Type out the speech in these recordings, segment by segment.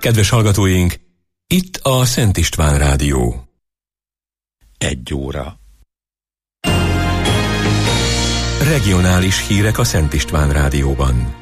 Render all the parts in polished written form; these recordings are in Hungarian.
Kedves hallgatóink, itt a Szent István Rádió. 1 óra. Regionális hírek a Szent István Rádióban.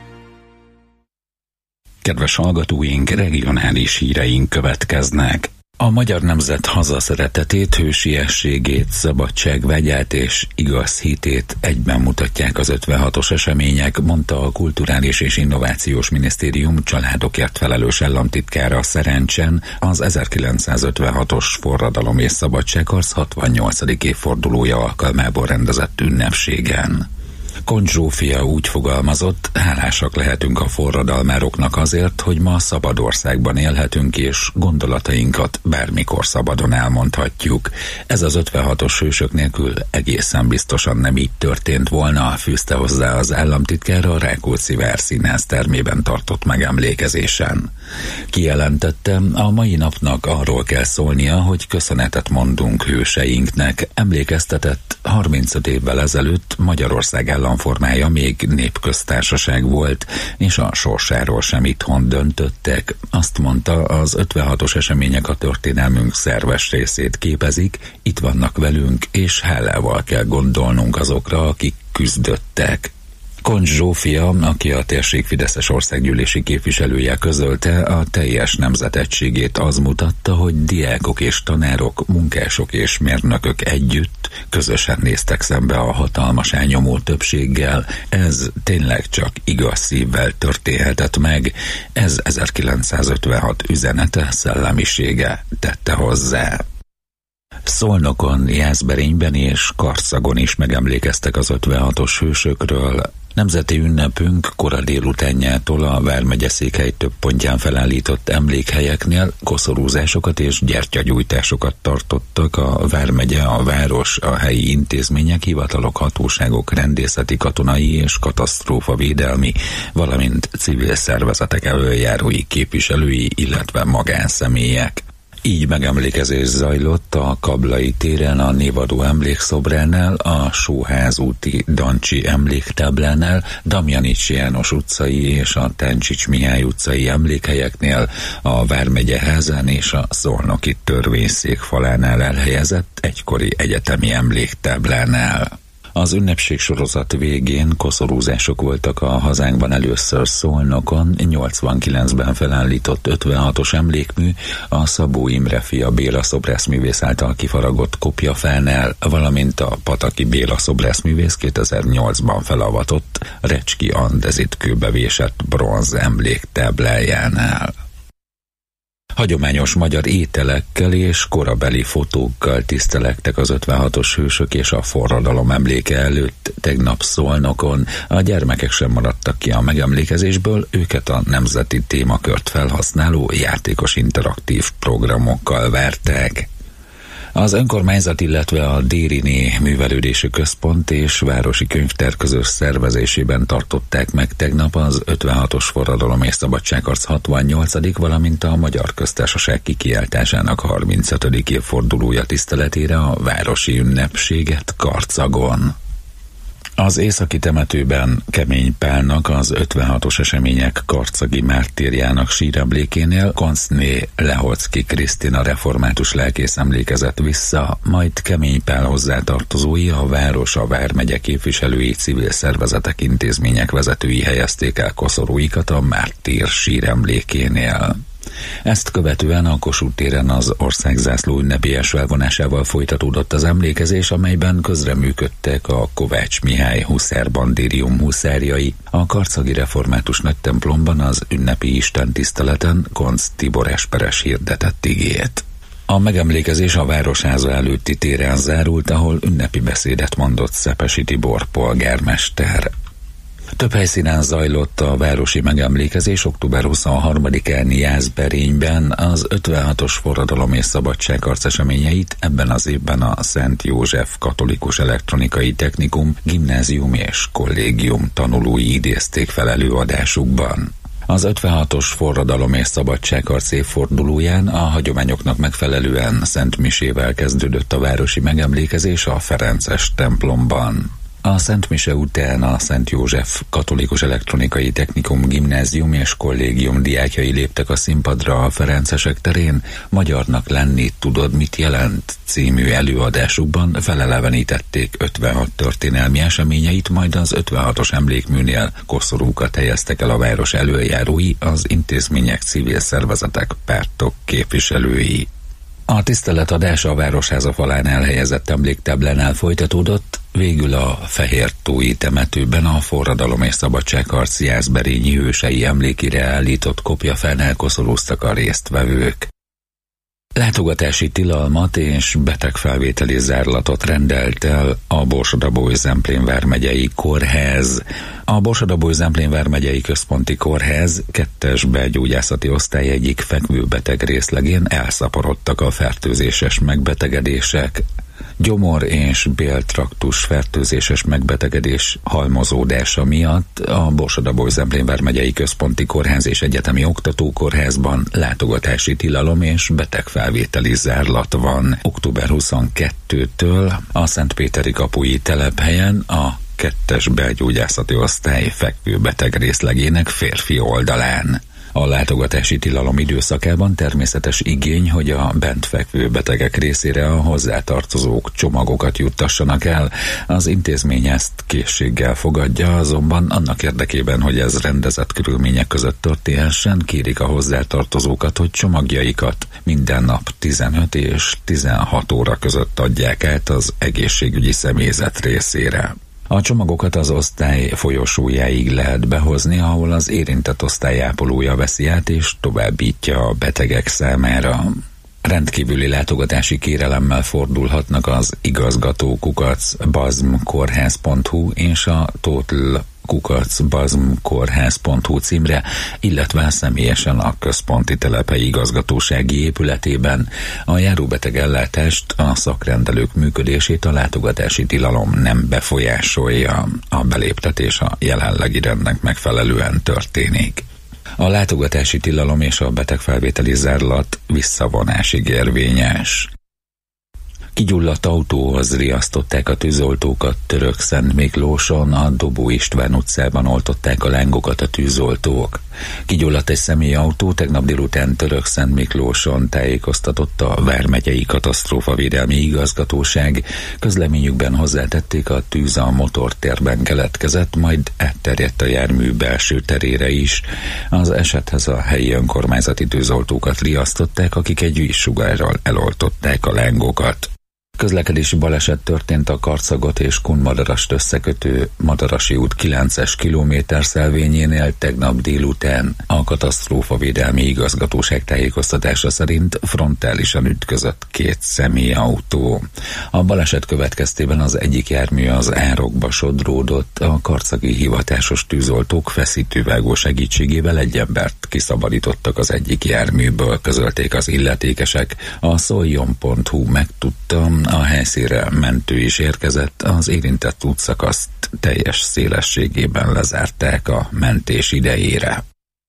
Kedves hallgatóink, regionális híreink következnek. A magyar nemzet hazaszeretetét, hősiességét, szabadságvágyát és igaz hitét egyben mutatják az 56-os események, mondta a Kulturális és Innovációs Minisztérium családokért felelős államtitkára Szerencsen az 1956-os forradalom és szabadságharc 68. évfordulója alkalmából rendezett ünnepségen. Koncs Zsófia úgy fogalmazott, hálásak lehetünk a forradalmároknak azért, hogy ma szabad országban élhetünk és gondolatainkat bármikor szabadon elmondhatjuk. Ez az 56-os hősök nélkül egészen biztosan nem így történt volna, fűzte hozzá az államtitkár a Rákóczi-vár Színház termében tartott megemlékezésen. Kijelentette, a mai napnak arról kell szólnia, hogy köszönetet mondunk hőseinknek. Emlékeztetett, 35 évvel ezelőtt Magyarország államformája még népköztársaság volt, és a sorsáról sem itthon döntöttek. Azt mondta, az 56-os események a történelmünk szerves részét képezik, itt vannak velünk, és hálával kell gondolnunk azokra, akik küzdöttek. Koncs Zsófia, aki a térség fideszes országgyűlési képviselője, közölte, a teljes nemzet egységét az mutatta, hogy diákok és tanárok, munkások és mérnökök együtt közösen néztek szembe a hatalmas elnyomó többséggel. Ez tényleg csak igaz szívvel történhetett meg. Ez 1956 üzenete, szellemisége, tette hozzá. Szolnokon, Jászberényben és Karcagon is megemlékeztek az 56-os hősökről. Nemzeti ünnepünk kora délutánjától a vármegye székhely több pontján felállított emlékhelyeknél koszorúzásokat és gyertyagyújtásokat tartottak a vármegye, a város, a helyi intézmények, hivatalok, hatóságok, rendészeti, katonai és katasztrófavédelmi, valamint civil szervezetek elöljárói, képviselői, illetve magánszemélyek. Így megemlékezés zajlott a Kablai téren a névadó emlékszobránál, a Sóház úti Dancsi emléktáblánál, Damjanics János utcai és a Táncsics Mihály utcai emlékhelyeknél, a Vármegye házán és a Szolnoki törvényszék falánál elhelyezett egykori egyetemi emléktáblánál. Az ünnepség sorozat végén koszorúzások voltak a hazánkban először Szolnokon, 89-ben felállított 56-os emlékmű, a Szabó Imre fia Béla szobrászművész által kifaragott kopjafánál, valamint a Pataki Béla szobrászművész 2008-ban felavatott Recski andezit kőbevésett bronz emléktáblájánál. Hagyományos magyar ételekkel és korabeli fotókkal tisztelektek az 56-os hősök és a forradalom emléke előtt tegnap Szolnokon. A gyermekek sem maradtak ki a megemlékezésből, őket a nemzeti témakört felhasználó játékos interaktív programokkal várták. Az önkormányzat, illetve a Dériné Művelődési Központ és Városi Könyvtár közös szervezésében tartották meg tegnap az 56-os forradalom és szabadságharc 68., valamint a Magyar Köztársaság kikiáltásának 35. évfordulója tiszteletére a városi ünnepséget Karcagon. Az északi temetőben Kemény Pálnak, az 56-os események karcagi mártírjának síremlékénél Konczné Lehocki Krisztina református lelkész emlékezett vissza, majd Kemény Pál hozzátartozói, a város, a vármegye képviselői, civil szervezetek, intézmények vezetői helyezték el koszorúikat a mártír síremlékénél. Ezt követően a Kossuth téren az országzászló ünnepélyes felvonásával folytatódott az emlékezés, amelyben közreműködtek a Kovács Mihály huszár-bandérium huszárjai. A karcagi református nagytemplomban az ünnepi istentiszteleten Koncz Tibor esperes hirdetett igét. A megemlékezés a Városháza előtti téren zárult, ahol ünnepi beszédet mondott Szepesi Tibor polgármester. Több helyszínen zajlott a városi megemlékezés október 23-án Jászberényben. Az 56-os forradalom és szabadságharc eseményeit ebben az évben a Szent József Katolikus Elektronikai Technikum, Gimnázium és Kollégium tanulói idézték fel előadásukban. Az 56-os forradalom és szabadságharc évfordulóján a hagyományoknak megfelelően Szent Misével kezdődött a városi megemlékezés a Ferences templomban. A Szent Mise után a Szent József Katolikus Elektronikai Technikum Gimnázium és Kollégium diákjai léptek a színpadra a Ferencesek terén. Magyarnak lenni tudod, mit jelent című előadásukban felelevenítették 56 történelmi eseményeit, majd az 56-os emlékműnél koszorúkat helyeztek el a város elöljárói, az intézmények, civil szervezetek, pártok képviselői. A tiszteletadás a Városháza falán elhelyezett emléktáblánál folytatódott, végül a Fehértói temetőben a forradalom és szabadságharc jászberényi hősei emlékére állított kopjafánál koszorúztak a résztvevők. Látogatási tilalmat és betegfelvételi zárlatot rendelt el a Borsod-Abaúj-Zemplén vármegyei kórház. A Borsod-Abaúj-Zemplén vármegyei központi kórház 2-es belgyógyászati osztály egyik fekvőbeteg részlegén elszaporodtak a fertőzéses megbetegedések. Gyomor- és béltraktus fertőzéses megbetegedés halmozódása miatt a Borsod-Abaúj-Zemplén vármegyei központi kórház és egyetemi oktatókórházban látogatási tilalom és betegfelvételi zárlat van. Október 22-től a Szentpéteri kapui telephelyen a 2-es belgyógyászati osztály fekvőbeteg részlegének férfi oldalán. A látogatási tilalom időszakában természetes igény, hogy a bent fekvő betegek részére a hozzátartozók csomagokat juttassanak el. Az intézmény ezt készséggel fogadja, azonban annak érdekében, hogy ez rendezett körülmények között történhessen, kérik a hozzátartozókat, hogy csomagjaikat minden nap 15 és 16 óra között adják át az egészségügyi személyzet részére. A csomagokat az osztály folyosójáig lehet behozni, ahol az érintett osztály ápolója veszi át és továbbítja a betegek számára. Rendkívüli látogatási kérelemmel fordulhatnak az igazgató@bazmkorház.hu és a total@bazmkorház.hu címre, illetve személyesen a központi telephelyi igazgatósági épületében. A járóbeteg ellátást, a szakrendelők működését a látogatási tilalom nem befolyásolja. A beléptetés a jelenlegi rendnek megfelelően történik. A látogatási tilalom és a betegfelvételi zárlat visszavonásig érvényes. Kigyulladt autóhoz riasztották a tűzoltókat Törökszentmiklóson, a Dobó István utcában oltották a lángokat a tűzoltók. Kigyulladt egy személyautó, tegnap délután Törökszentmiklóson, tájékoztatott a Vármegyei Katasztrófavédelmi Igazgatóság. Közleményükben hozzátették, a tűz a motortérben keletkezett, majd átterjedt a jármű belső terére is. Az esethez a helyi önkormányzati tűzoltókat riasztották, akik egy vízsugárral eloltották a lángokat. Közlekedési baleset történt a Karcagot és Kunmadarast összekötő Madarasi út 9-es kilométerszelvényénél tegnap délután. A Katasztrófavédelmi Igazgatóság tájékoztatása szerint frontálisan ütközött 2 személyautó. A baleset következtében az egyik jármű az árokba sodródott, a karcagi hivatásos tűzoltók feszítővágó segítségével egy embert kiszabadítottak az egyik járműből, közölték az illetékesek. A szoljon.hu megtudta, a helyszínre mentő is érkezett, az érintett útszakaszt teljes szélességében lezárták a mentés idejére.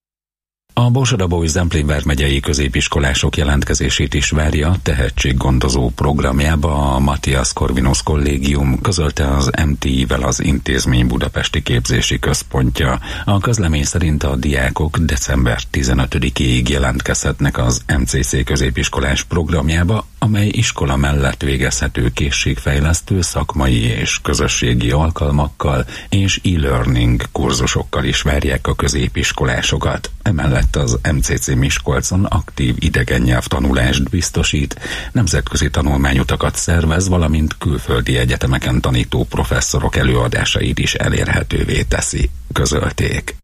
A Borsod-Abaúj-Zemplén vármegyei középiskolások jelentkezését is várja a tehetséggondozó programjába a Matthias Corvinus Kollégium, közölte az MTI-vel az intézmény budapesti képzési központja. A közlemény szerint a diákok december 15-ig jelentkezhetnek az MCC középiskolás programjába, amely iskola mellett végezhető készségfejlesztő, szakmai és közösségi alkalmakkal és e-learning kurzusokkal is várják a középiskolásokat. Emellett az MCC Miskolcon aktív idegen nyelvtanulást biztosít, nemzetközi tanulmányutakat szervez, valamint külföldi egyetemeken tanító professzorok előadásait is elérhetővé teszi, közölték.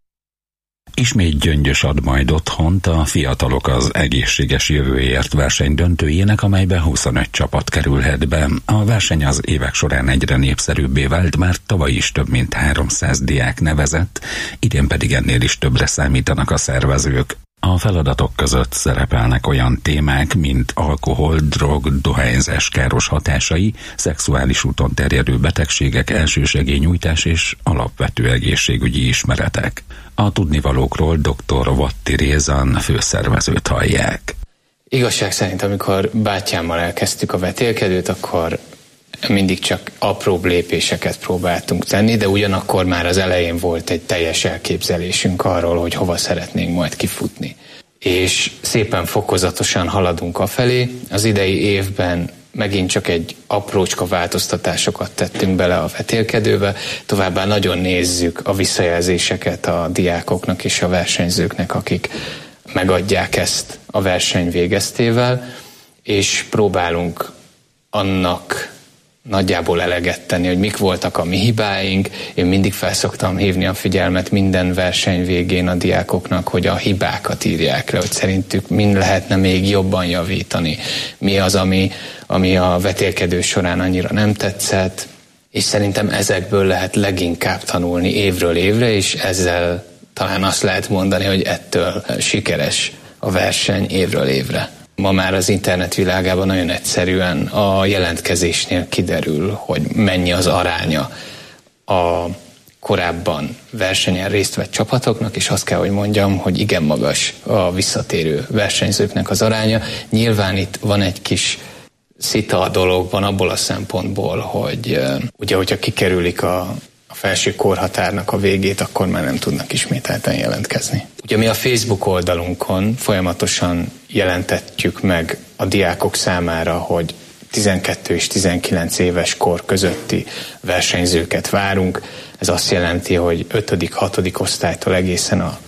Ismét Gyöngyös ad majd otthont a Fiatalok az egészséges jövőért verseny döntőjének, amelybe 25 csapat kerülhet be. A verseny az évek során egyre népszerűbbé vált, már tavaly is több mint 300 diák nevezett, idén pedig ennél is többre számítanak a szervezők. A feladatok között szerepelnek olyan témák, mint alkohol, drog, dohányzás káros hatásai, szexuális úton terjedő betegségek, elsősegélynyújtás és alapvető egészségügyi ismeretek. A tudnivalókról dr. Vatti Rézan főszervezőt hallják. Igazság szerint, amikor bátyámmal elkezdtük a vetélkedőt, akkor mindig csak apróbb lépéseket próbáltunk tenni, de ugyanakkor már az elején volt egy teljes elképzelésünk arról, hogy hova szeretnénk majd kifutni. És szépen fokozatosan haladunk afelé. Az idei évben megint csak egy aprócska változtatásokat tettünk bele a vetélkedőbe, továbbá nagyon nézzük a visszajelzéseket a diákoknak és a versenyzőknek, akik megadják ezt a verseny végeztével, és próbálunk annak nagyjából eleget tenni, hogy mik voltak a mi hibáink. Én mindig felszoktam hívni a figyelmet minden verseny végén a diákoknak, hogy a hibákat írják le, hogy szerintük mind lehetne még jobban javítani. Mi az, ami a vetélkedő során annyira nem tetszett, és szerintem ezekből lehet leginkább tanulni évről évre, és ezzel talán azt lehet mondani, hogy ettől sikeres a verseny évről évre. Ma már az internet világában nagyon egyszerűen a jelentkezésnél kiderül, hogy mennyi az aránya a korábban versenyen részt vett csapatoknak, és azt kell, hogy mondjam, hogy igen magas a visszatérő versenyzőknek az aránya. Nyilván itt van egy kis szita a dologban abból a szempontból, hogy ugye, hogyha kikerülik a felső korhatárnak a végét, akkor már nem tudnak ismételten jelentkezni. Ugye mi a Facebook oldalunkon folyamatosan jelentetjük meg a diákok számára, hogy 12 és 19 éves kor közötti versenyzőket várunk. Ez azt jelenti, hogy 5.-6. osztálytól egészen a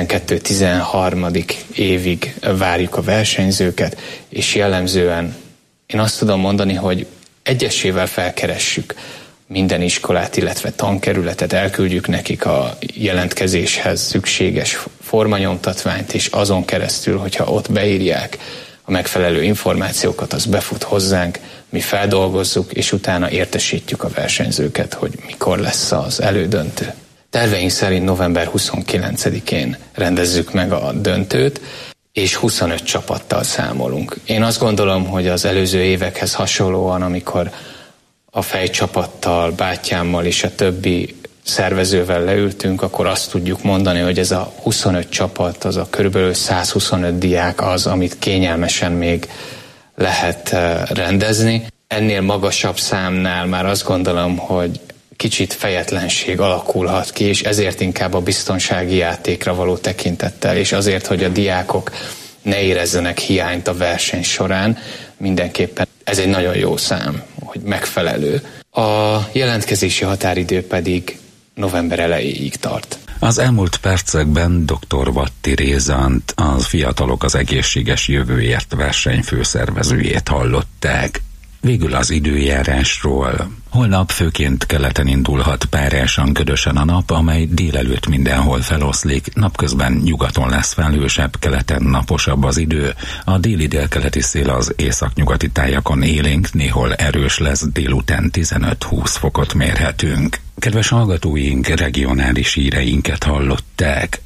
12-13. évig várjuk a versenyzőket, és jellemzően én azt tudom mondani, hogy egyesével felkeressük minden iskolát, illetve tankerületet, elküldjük nekik a jelentkezéshez szükséges formanyomtatványt, és azon keresztül, hogyha ott beírják a megfelelő információkat, az befut hozzánk, mi feldolgozzuk, és utána értesítjük a versenyzőket, hogy mikor lesz az elődöntő. Terveink szerint november 29-én rendezzük meg a döntőt, és 25 csapattal számolunk. Én azt gondolom, hogy az előző évekhez hasonlóan, amikor a fejcsapattal, bátyámmal és a többi szervezővel leültünk, akkor azt tudjuk mondani, hogy ez a 25 csapat, az a körülbelül 125 diák az, amit kényelmesen még lehet rendezni. Ennél magasabb számnál már azt gondolom, hogy kicsit fejetlenség alakulhat ki, és ezért inkább a biztonsági játékra való tekintettel, és azért, hogy a diákok ne érezzenek hiányt a verseny során, mindenképpen ez egy nagyon jó szám, hogy megfelelő. A jelentkezési határidő pedig november elejéig tart. Az elmúlt percekben dr. Vatti Rézánt, a Fiatalok az egészséges jövőért verseny főszervezőjét hallották. Végül az időjárásról. Holnap főként keleten indulhat párásan ködösen a nap, amely délelőtt mindenhol feloszlik, napközben nyugaton lesz felhősebb, keleten naposabb az idő, a déli-délkeleti szél az északnyugati tájakon élénk, néhol erős lesz, délután 15-20 fokot mérhetünk. Kedves hallgatóink, regionális híreinket hallották.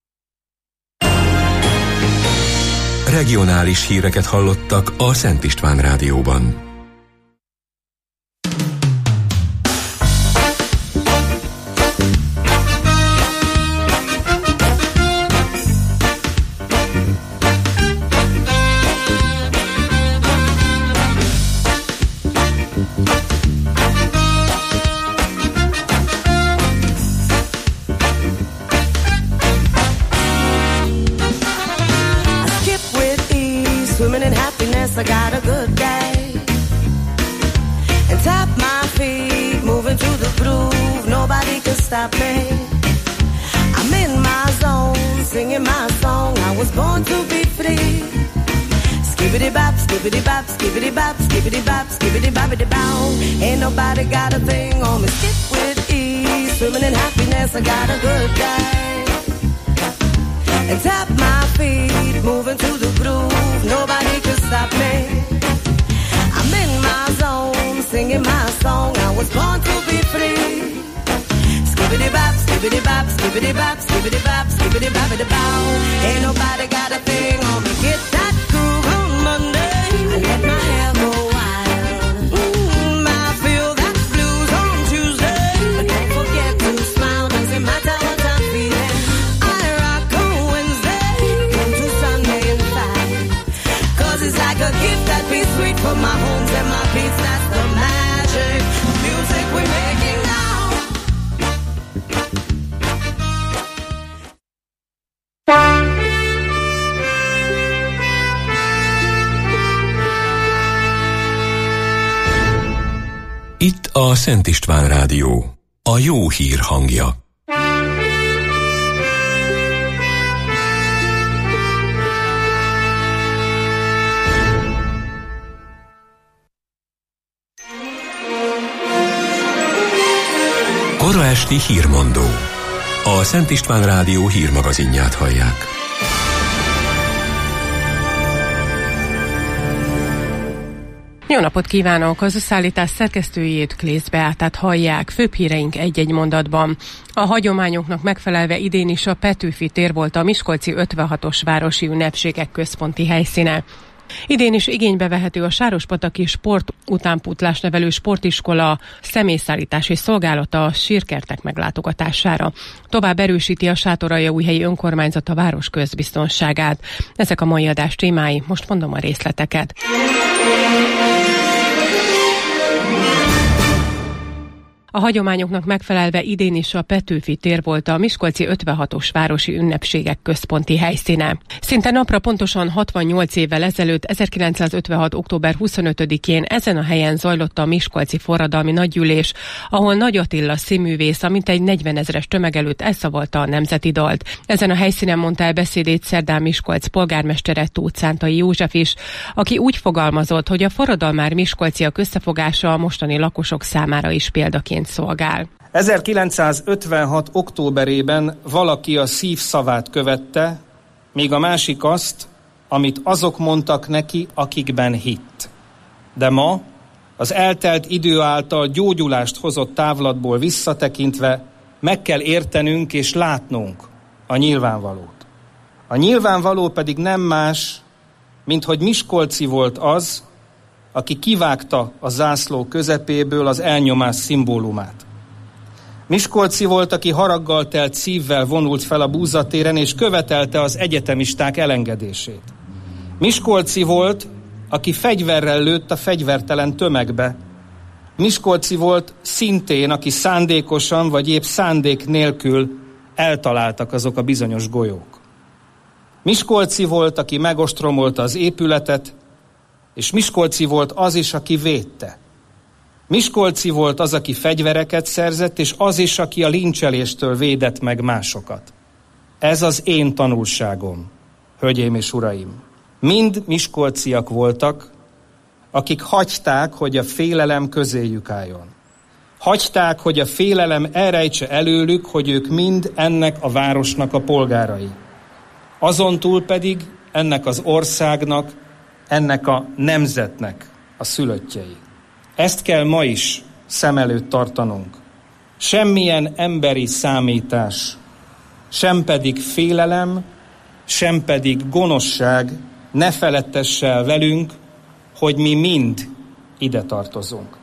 Regionális híreket hallottak a Szent István Rádióban. I got a good day and tap my feet, moving to the groove. Nobody can stop me. I'm in my zone, singing my song. I was born to be free. Skibbity bop, skibbity bop, skibbity bop, skibbity bop, skibbity boppity bow. Ain't nobody got a thing on me. Skip with ease, swimming in happiness. I got a good day and tap my feet, moving to the groove. Nobody can stop me. I'm in my zone, singing my song. I was born to be free. Skibbity bop, skibbity bop, skibbity bop, skibbity bop, skibbity boppity bow. Ain't nobody got a thing on me. Get that groove on Monday. I let my hair go wild. I feel that blues on Tuesday. But don't forget to smile, doesn't matter what I'm feeling. I rock on Wednesday, come to Sunday and fight. Cause it's like a gift that be sweet for my homes and my peace. That's the magic. A Szent István Rádió. A jó hír hangja. Kora esti hírmondó. A Szent István Rádió hírmagazinját hallják. Jó napot kívánok! Az összeállítás szerkesztőjét, Klész Beátát hallják. Főbb híreink egy-egy mondatban. A hagyományoknak megfelelve idén is a Petőfi tér volt a miskolci 56-os városi ünnepségek központi helyszíne. Idén is igénybe vehető a Sárospataki Sport Utánpótlás Nevelő Sportiskola személyszállítási szolgálata a sírkertek meglátogatására. Tovább erősíti a Sátoraljaújhelyi önkormányzat a város közbiztonságát. Ezek a mai adás témái, most mondom a részleteket. A hagyományoknak megfelelve idén is a Petőfi tér volt a miskolci 56-os városi ünnepségek központi helyszíne. Szinte napra pontosan 68 évvel ezelőtt, 1956. október 25-én ezen a helyen zajlott a miskolci forradalmi nagygyűlés, ahol Nagy Attila színművész a mintegy 40 000-es tömeg előtt elszavalta a nemzeti dalt. Ezen a helyszínen mondta el beszédét szerdán Miskolc polgármestere, Tóth Szántai József is, aki úgy fogalmazott, hogy a forradalmár miskolciak összefogása a mostani lakosok számára is példaként szolgál. 1956. októberében valaki a szív szavát követte, míg a másik azt, amit azok mondtak neki, akikben hitt. De ma, az eltelt idő által gyógyulást hozott távlatból visszatekintve meg kell értenünk és látnunk a nyilvánvalót. A nyilvánvaló pedig nem más, mint hogy miskolci volt az, aki kivágta a zászló közepéből az elnyomás szimbólumát. Miskolci volt, aki haraggal telt szívvel vonult fel a búzatéren, és követelte az egyetemisták elengedését. Miskolci volt, aki fegyverrel lőtt a fegyvertelen tömegbe. Miskolci volt szintén, aki szándékosan vagy épp szándék nélkül eltaláltak azok a bizonyos golyók. Miskolci volt, aki megostromolta az épületet, és miskolci volt az is, aki védte. Miskolci volt az, aki fegyvereket szerzett, és az is, aki a lincseléstől védett meg másokat. Ez az én tanulságom, hölgyeim és uraim. Mind miskolciak voltak, akik hagyták, hogy a félelem közéjük álljon. Hagyták, hogy a félelem elrejtse előlük, hogy ők mind ennek a városnak a polgárai. Azon túl pedig ennek az országnak, ennek a nemzetnek a szülöttjei. Ezt kell ma is szem előtt tartanunk. Semmilyen emberi számítás, sem pedig félelem, sem pedig gonoszság ne feledtesse el velünk, hogy mi mind ide tartozunk.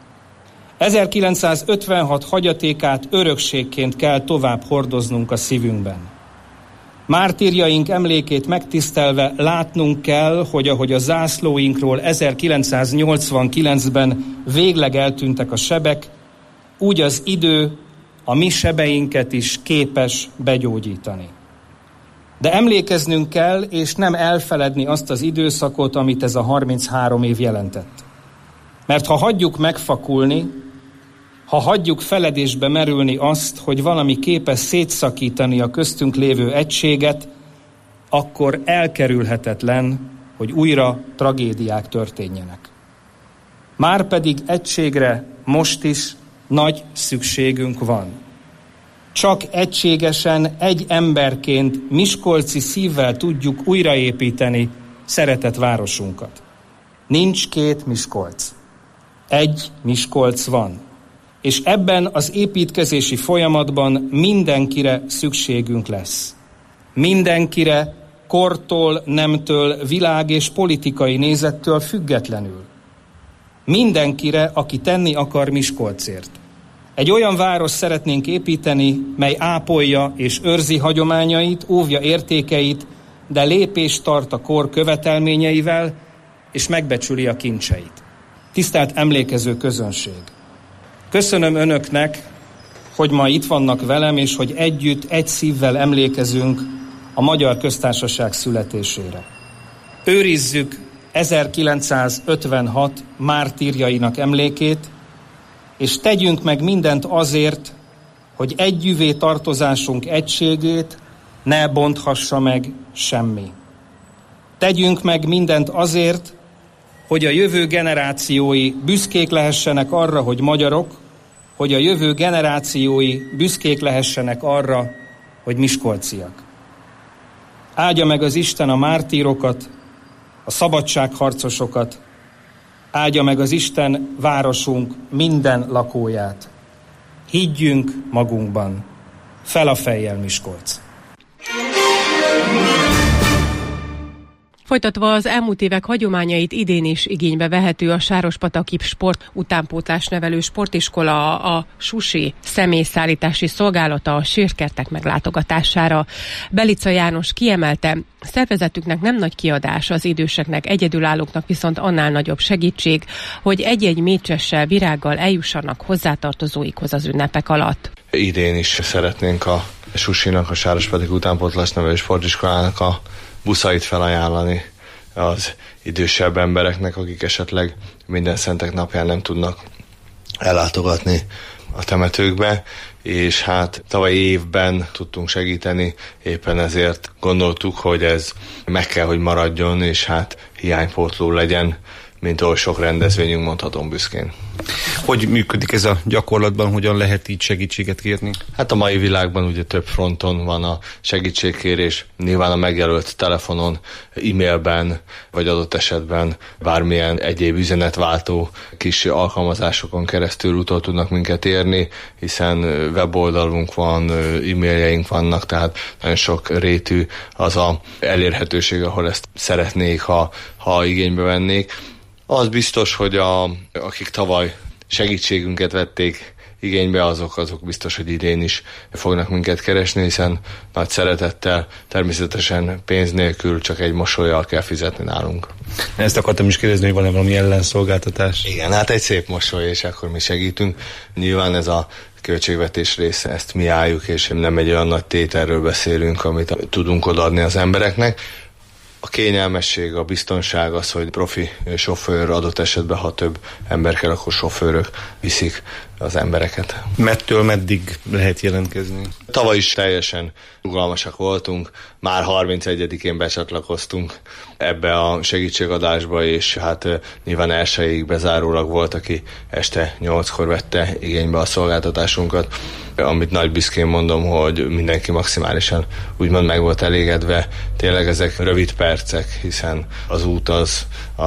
1956 hagyatékát örökségként kell tovább hordoznunk a szívünkben. Mártírjaink emlékét megtisztelve látnunk kell, hogy ahogy a zászlóinkról 1989-ben végleg eltűntek a sebek, úgy az idő a mi sebeinket is képes begyógyítani. De emlékeznünk kell, és nem elfeledni azt az időszakot, amit ez a 33 év jelentett. Mert ha hagyjuk megfakulni, ha hagyjuk feledésbe merülni azt, hogy valami képes szétszakítani a köztünk lévő egységet, akkor elkerülhetetlen, hogy újra tragédiák történjenek. Márpedig egységre most is nagy szükségünk van. Csak egységesen, egy emberként, miskolci szívvel tudjuk újraépíteni szeretett városunkat. Nincs két Miskolc. Egy Miskolc van. És ebben az építkezési folyamatban mindenkire szükségünk lesz. Mindenkire, kortól, nemtől, világ és politikai nézettől függetlenül. Mindenkire, aki tenni akar Miskolcért. Egy olyan város szeretnénk építeni, mely ápolja és őrzi hagyományait, óvja értékeit, de lépést tart a kor követelményeivel, és megbecsüli a kincseit. Tisztelt emlékező közönség! Köszönöm önöknek, hogy ma itt vannak velem, és hogy együtt, egy szívvel emlékezünk a Magyar Köztársaság születésére. Őrizzük 1956 mártírjainak emlékét, és tegyünk meg mindent azért, hogy együvé tartozásunk egységét ne bonthassa meg semmi. Tegyünk meg mindent azért, hogy a jövő generációi büszkék lehessenek arra, hogy magyarok, hogy a jövő generációi büszkék lehessenek arra, hogy miskolciak. Áldja meg az Isten a mártírokat, a szabadságharcosokat, áldja meg az Isten városunk minden lakóját. Higgyünk magunkban. Fel a fejjel, Miskolc! Folytatva az elmúlt évek hagyományait, idén is igénybe vehető a Sárospataki Sport utánpótlás nevelő sportiskola, a Susi személyszállítási szolgálata a sírkertek meglátogatására. Belica János kiemelte, szervezetüknek nem nagy kiadás, az időseknek, egyedülállóknak viszont annál nagyobb segítség, hogy egy-egy mécsessel, virággal eljussanak hozzátartozóikhoz az ünnepek alatt. Idén is szeretnénk a Susinak, a Sárospataki utánpótlás nevelő sportiskolának a buszait felajánlani az idősebb embereknek, akik esetleg minden szentek napján nem tudnak ellátogatni a temetőkbe, és hát tavalyi évben tudtunk segíteni, éppen ezért gondoltuk, hogy ez meg kell, hogy maradjon, és hát hiánypótló legyen, mint oly sok rendezvényünk, mondhatom büszkén. Hogy működik ez a gyakorlatban, hogyan lehet így segítséget kérni? Hát a mai világban ugye több fronton van a segítségkérés, nyilván a megjelölt telefonon, e-mailben, vagy adott esetben bármilyen egyéb üzenetváltó kis alkalmazásokon keresztül utol tudnak minket érni, hiszen weboldalunk van, e-mailjeink vannak, tehát nagyon sok rétű az a elérhetőség, ahol ezt szeretnék, ha igénybe vennék. Az biztos, hogy akik tavaly segítségünket vették igénybe, azok biztos, hogy idén is fognak minket keresni, hiszen nagy szeretettel, természetesen pénz nélkül csak egy mosollyal kell fizetni nálunk. Ezt akartam is kérdezni, hogy van-e valami ellenszolgáltatás? Igen, hát egy szép mosoly, és akkor mi segítünk. Nyilván ez a költségvetés része, ezt mi álljuk, és nem egy olyan nagy tételről beszélünk, amit tudunk odaadni az embereknek. A kényelmesség, a biztonság az, hogy profi sofőr, adott esetben, ha több ember kell, akkor sofőrök viszik az embereket. Mettől meddig lehet jelentkezni? Tavaly is teljesen rugalmasak voltunk, már 31-én becsatlakoztunk ebbe a segítségadásba, és hát nyilván elsőig bezárólag volt, aki este 8-kor vette igénybe a szolgáltatásunkat, amit nagy büszkén mondom, hogy mindenki maximálisan úgymond meg volt elégedve. Tényleg ezek rövid percek, hiszen az út az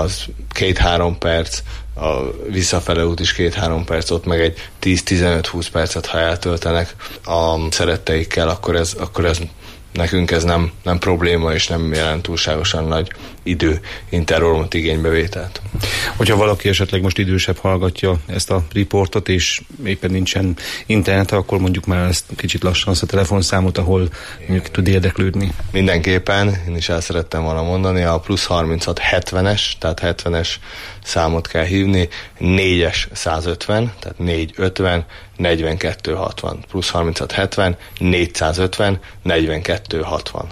2-3 perc, a visszafele út is 2-3 perc, ott meg egy 10-15-20 percet, ha eltöltenek a szeretteikkel, akkor ez nekünk ez nem probléma, és nem jelent túlságosan nagy időintervallumot, igénybevételt. Hogyha valaki esetleg most idősebb hallgatja ezt a riportot, és éppen nincsen internet, akkor mondjuk már ezt kicsit lassan azt a telefonszámot, ahol mondjuk tud érdeklődni. Mindenképpen, én is el szerettem volna mondani, a plusz 36 70-es, tehát 70-es számot kell hívni, 4-es 150, tehát 450, 42 60, plusz 36 70, 450, 42 60.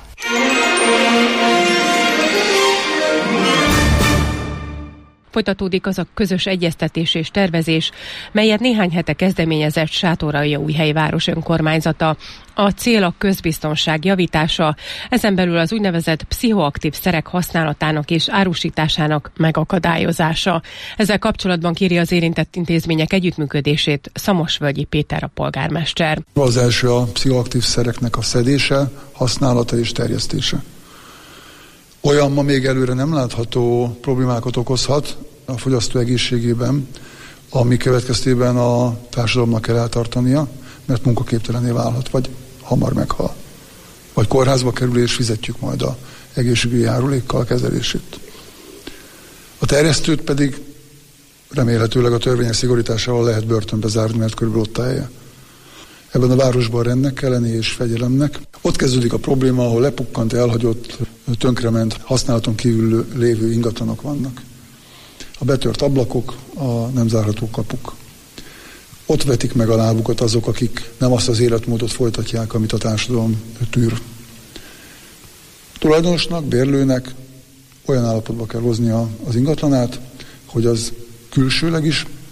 Folytatódik az a közös egyeztetés és tervezés, melyet néhány hete kezdeményezett Sátoraljaújhely város önkormányzata. A cél a közbiztonság javítása, ezen belül az úgynevezett pszichoaktív szerek használatának és árusításának megakadályozása. Ezzel kapcsolatban kéri az érintett intézmények együttműködését Szamosvölgyi Péter a polgármester. Az első a pszichoaktív szereknek a szedése, használata és terjesztése. Olyan ma még előre nem látható problémákat okozhat a fogyasztó egészségében, ami következtében a társadalomnak kell eltartania, mert munkaképtelenné válhat, vagy hamar meghal. Vagy kórházba kerül, és fizetjük majd az egészségügyi járulékkal a kezelését. A terjesztőt pedig remélhetőleg a törvények szigorításával lehet börtönbe zárni, mert körülbelül ott állja. Ebben a városban rendnek kell lenni és fegyelemnek. Ott kezdődik a probléma, ahol lepukkant, elhagyott, tönkrement, használaton kívül lévő ingatlanok vannak. A betört ablakok, a nem zárható kapuk. Ott vetik meg a lábukat azok, akik nem azt az életmódot folytatják, amit a társadalom tűr. Tulajdonosnak, bérlőnek olyan állapotba kell hoznia az ingatlanát, hogy az külsőleg is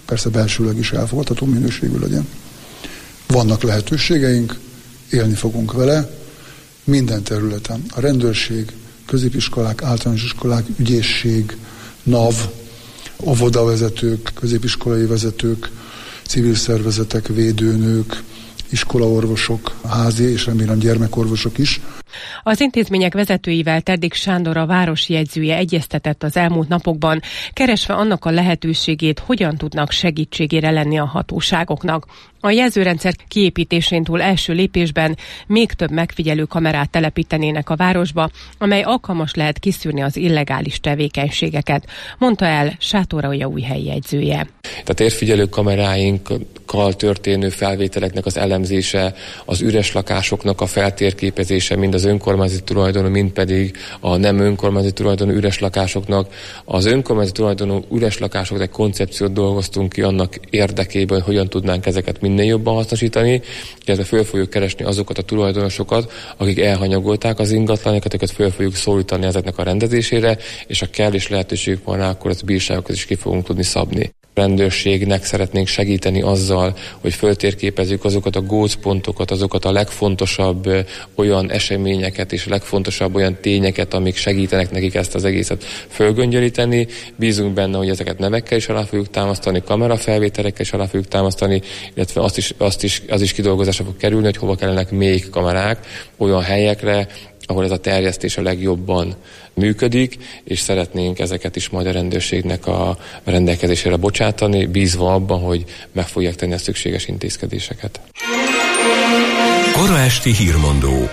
persze belsőleg is elfogadható minőségű legyen. Vannak lehetőségeink, élni fogunk vele minden területen. A rendőrség, középiskolák, általános iskolák, ügyészség, NAV, óvodavezetők, középiskolai vezetők, civil szervezetek, védőnők, iskolaorvosok, házi és remélem gyermekorvosok is. Az intézmények vezetőivel Teddik Sándor, a városi jegyzője egyeztetett az elmúlt napokban, keresve annak a lehetőségét, hogyan tudnak segítségére lenni a hatóságoknak. A jelzőrendszer kiépítésén túl első lépésben még több megfigyelő kamerát telepítenének a városba, amely alkalmas lehet kiszűrni az illegális tevékenységeket, mondta el Sátoraljaújhely jegyzője. A térfigyelő kameráinkkal történő felvételeknek az elemzése, az üres lakásoknak a feltérképezése, mind az önkormányzati tulajdonú, mind pedig a nem önkormányzati tulajdonú üres lakásoknak. Az önkormányzati tulajdonú üres lakásoknak egy koncepciót dolgoztunk ki annak érdekében, hogy hogyan tudnánk ezeket minél jobban hasznosítani, illetve föl fogjuk keresni azokat a tulajdonosokat, akik elhanyagolták az ingatlanokat, őket föl fogjuk szólítani ezeknek a rendezésére, és ha kell és lehetőségük van rá, akkor az bírságokat is ki fogunk tudni szabni. Rendőrségnek szeretnénk segíteni azzal, hogy föltérképezzük azokat a gócpontokat, azokat a legfontosabb olyan eseményeket és legfontosabb olyan tényeket, amik segítenek nekik ezt az egészet fölgöngyölíteni. Bízunk benne, hogy ezeket nevekkel is alá fogjuk támasztani, kamerafelvételekkel is alá fogjuk támasztani, illetve az is kidolgozásra fog kerülni, hogy hova kellenek még kamerák olyan helyekre, ahol ez a terjesztés a legjobban működik, és szeretnénk ezeket is majd a rendőrségnek a rendelkezésére bocsátani, bízva abban, hogy meg fogják tenni a szükséges intézkedéseket. Kora esti hírmondó.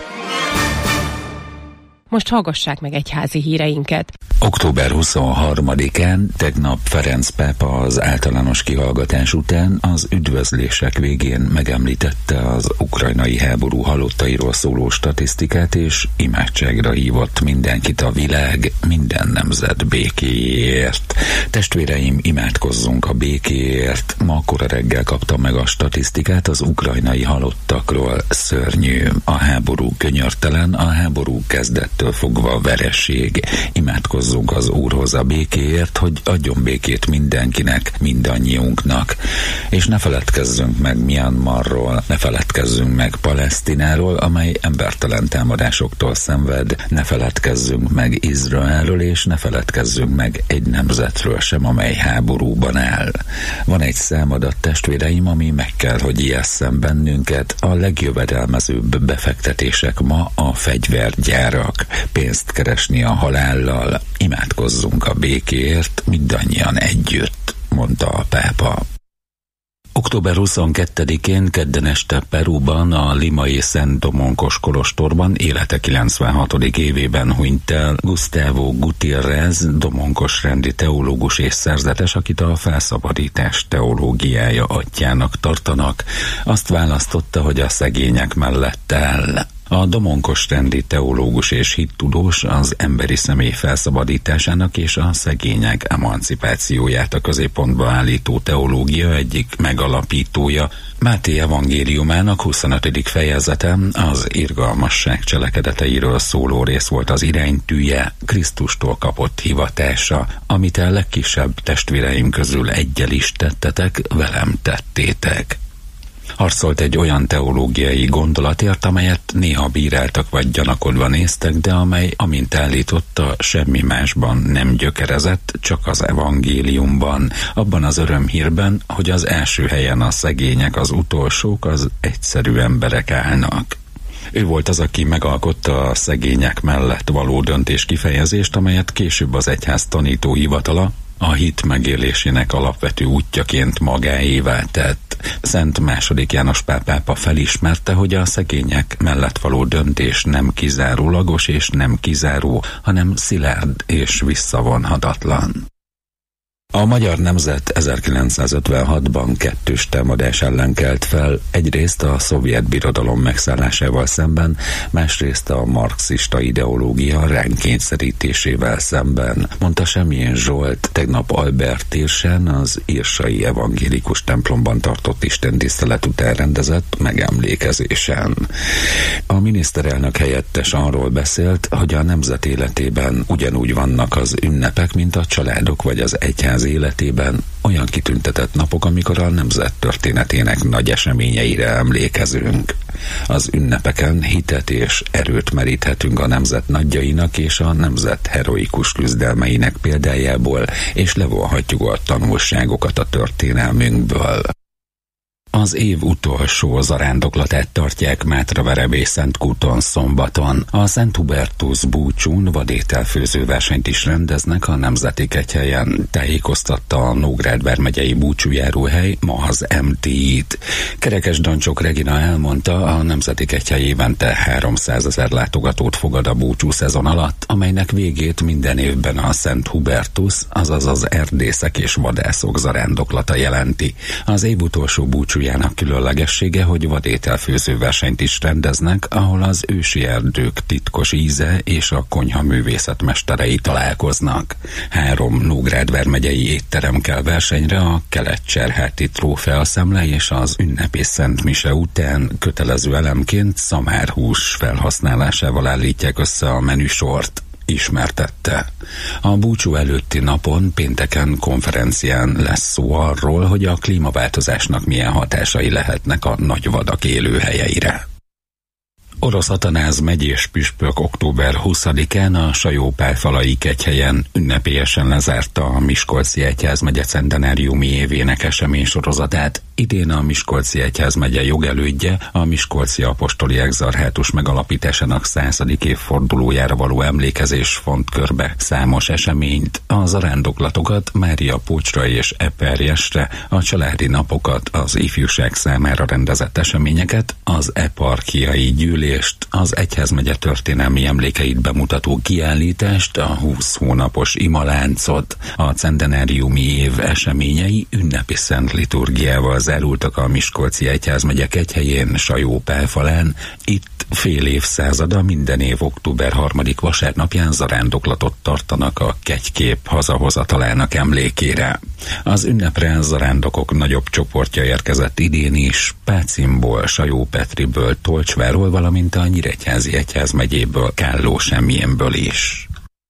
Most hallgassák meg egyházi híreinket. Október 23-án tegnap Ferenc pápa az általános kihallgatás után az üdvözlések végén megemlítette az ukrajnai háború halottairól szóló statisztikát, és imádságra hívott mindenkit a világ, minden nemzet békéjéért. Testvéreim, imádkozzunk a békéért. Ma kora reggel kaptam meg a statisztikát az ukrajnai halottakról. Szörnyű. A háború könyörtelen, a háború kezdettől fogva vereség. Imádkozzunk az Úrhoz a békéért, hogy adjon békét mindenkinek, mindannyiunknak. És ne feledkezzünk meg Myanmarról, ne feledkezzünk meg Palesztináról, amely embertelen támadásoktól szenved, ne feledkezzünk meg Izraelről, és ne feledkezzünk meg egy nemzetről sem, amely háborúban áll. Van egy számadat, testvéreim, ami meg kell, hogy ijesszen bennünket. A legjövedelmezőbb befektetések ma a fegyvergyárak. Pénzt keresni a halállal. Imádkozzunk a békéért mindannyian együtt, mondta a pápa. Október 22-én kedden este Perúban, a limai Szent Domonkos kolostorban élete 96. évében hunyt el Gustavo Gutiérrez, domonkos rendi teológus és szerzetes, akit a felszabadítás teológiája atyjának tartanak. Azt választotta, hogy a szegények mellett áll. A domonkos rendi teológus és hittudós az emberi személy felszabadításának és a szegények emancipációját a középpontba állító teológia egyik megalapítója. Máté evangéliumának 25. fejezete, az irgalmasság cselekedeteiről szóló rész volt az iránytűje, Krisztustól kapott hivatása, amit a legkisebb testvéreim közül eggyel is tettetek, velem tettétek. Harcolt egy olyan teológiai gondolatért, amelyet néha bíráltak vagy gyanakodva néztek, de amely, amint állította, semmi másban nem gyökerezett, csak az evangéliumban, abban az örömhírben, hogy az első helyen a szegények, az utolsók, az egyszerű emberek állnak. Ő volt az, aki megalkotta a szegények mellett való döntés kifejezést, amelyet később az egyház tanító hivatala a hit megélésének alapvető útjaként magáévá tett. Szent II. János Pál pápa felismerte, hogy a szegények mellett való döntés nem kizárólagos és nem kizáró, hanem szilárd és visszavonhatatlan. A magyar nemzet 1956-ban kettős támadás ellen kelt fel, egyrészt a szovjet birodalom megszállásával szemben, másrészt a marxista ideológia ránk kényszerítésével szemben, mondta Semjén Zsolt tegnap Albert térsen az írsai evangélikus templomban tartott istentisztelet után rendezett megemlékezésen. A miniszterelnök helyettes arról beszélt, hogy a nemzet életében ugyanúgy vannak az ünnepek, mint a családok vagy az egyház egyház életében olyan kitüntetett napok, amikor a nemzet történetének nagy eseményeire emlékezünk. Az ünnepeken hitet és erőt meríthetünk a nemzet nagyjainak és a nemzet heroikus küzdelmeinek példájából, és levonhatjuk a tanulságokat a történelmünkből. Az év utolsó zarándoklatát tartják Mátraverebély Szentkúton szombaton. A Szent Hubertus búcsún vadételfőző versenyt is rendeznek a Nemzeti Kegyhelyen, tájékoztatta a Nógrád vármegyei búcsújáróhely ma az MTI-t. Kerekes Dancsok Regina elmondta, a Nemzeti Kegyhely évente 300 000 látogatót fogad a búcsú szezon alatt, amelynek végét minden évben a Szent Hubertus, azaz az erdészek és vadászok zarándoklata jelenti. Az év utolsó búcsú különlegessége, hogy vadételfőző versenyt is rendeznek, ahol az ősi erdők titkos íze és a konyha művészet mesterei találkoznak. 3 Nógrád vármegyei étterem kell versenyre a Kelet-Cserháti trófeaszemle és az ünnepi Szent Mise után kötelező elemként szamárhús felhasználásával állítják össze a menüsort, ismertette. A búcsú előtti napon, pénteken konferencián lesz szó arról, hogy a klímaváltozásnak milyen hatásai lehetnek a nagy vadak élőhelyeire. Orosz Atanáz megyés püspök október 20-án a Sajó-Pálfalai Kegyhelyen ünnepélyesen lezárta a Miskolci Egyházmegye centenáriumi évének eseménysorozatát. Idén a Miskolci Egyházmegye jogelődje a Miskolci Apostoli Exarchátus megalapításának 100. évfordulójára való emlékezés font körbe számos eseményt, a zarándoklatokat, Mária Pócsra és Eperjesre, a családi napokat, az ifjúság számára rendezett eseményeket, az eparchiai gyűlést, az egyházmegye történelmi emlékeit bemutató kiállítást, a 20 hónapos imaláncot, a centenáriumi év eseményei ünnepi szent liturgiával zárultak a Miskolci Egyházmegye Kegyhelyén, Sajó-Pálfalán. Itt fél évszázada minden év október 3. vasárnapján zarándoklatot tartanak a kegykép hazahozatalának emlékére. Az ünnepre zarándokok nagyobb csoportja érkezett idén is, Pácimból, Sajó-Petriből, Tolcsváról, valamint a Nyíregyházi Egyházmegyéből, Kálló-Semjénből is.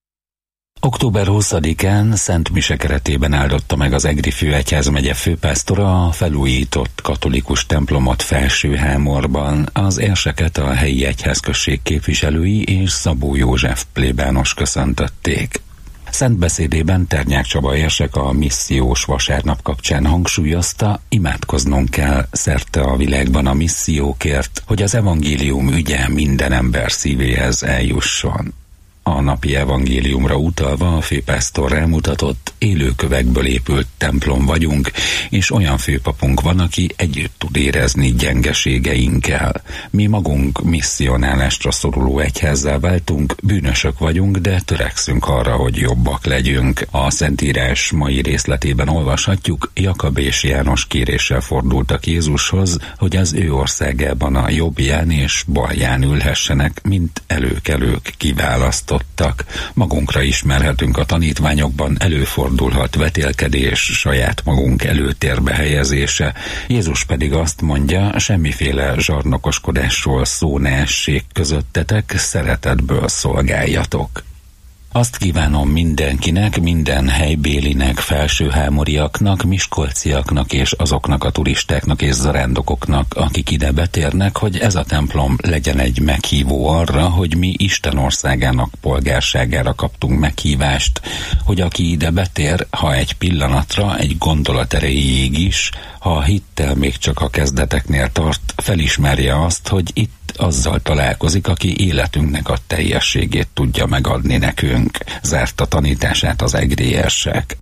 Október 20-án Szent Mise keretében áldotta meg az Egri Főegyházmegye főpásztora a felújított katolikus templomot Felsőhámorban. Az érseket a helyi egyházközség képviselői és Szabó József plébános köszöntötték. Szent beszédében Ternyák Csaba érsek a missziós vasárnap kapcsán hangsúlyozta, imádkoznunk kell szerte a világban a missziókért, hogy az evangélium ügye minden ember szívéhez eljusson. A napi evangéliumra utalva a főpásztor rámutatott, élőkövekből épült templom vagyunk, és olyan főpapunk van, aki együtt tud érezni gyengeségeinkkel. Mi magunk misszionálásra szoruló egyházzá váltunk, bűnösök vagyunk, de törekszünk arra, hogy jobbak legyünk. A Szentírás mai részletében olvashatjuk, Jakab és János kéréssel fordultak Jézushoz, hogy az ő országában a jobbján és balján ülhessenek, mint előkelők kiválasztott. Magunkra ismerhetünk a tanítványokban, előfordulhat vetélkedés, saját magunk előtérbe helyezése. Jézus pedig azt mondja, semmiféle zsarnokoskodásról szó ne essék közöttetek, szeretetből szolgáljatok. Azt kívánom mindenkinek, minden helybélinek, felsőhámoriaknak, miskolciaknak és azoknak a turistáknak és zarándokoknak, akik ide betérnek, hogy ez a templom legyen egy meghívó arra, hogy mi Isten országának polgárságára kaptunk meghívást, hogy aki ide betér, ha egy pillanatra, egy gondolat erejéig is, ha a hittel még csak a kezdeteknél tart, felismerje azt, hogy itt azzal találkozik, aki életünknek a teljességét tudja megadni nekünk, zárta tanítását az egri érsek.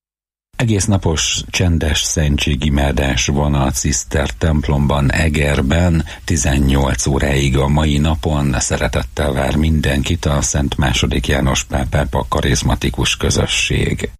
Egész napos csendes szentségimádás van a Ciszter templomban Egerben, 18 óráig a mai napon. Szeretettel vár mindenkit a Szent II. János Pál pápa karizmatikus közösség.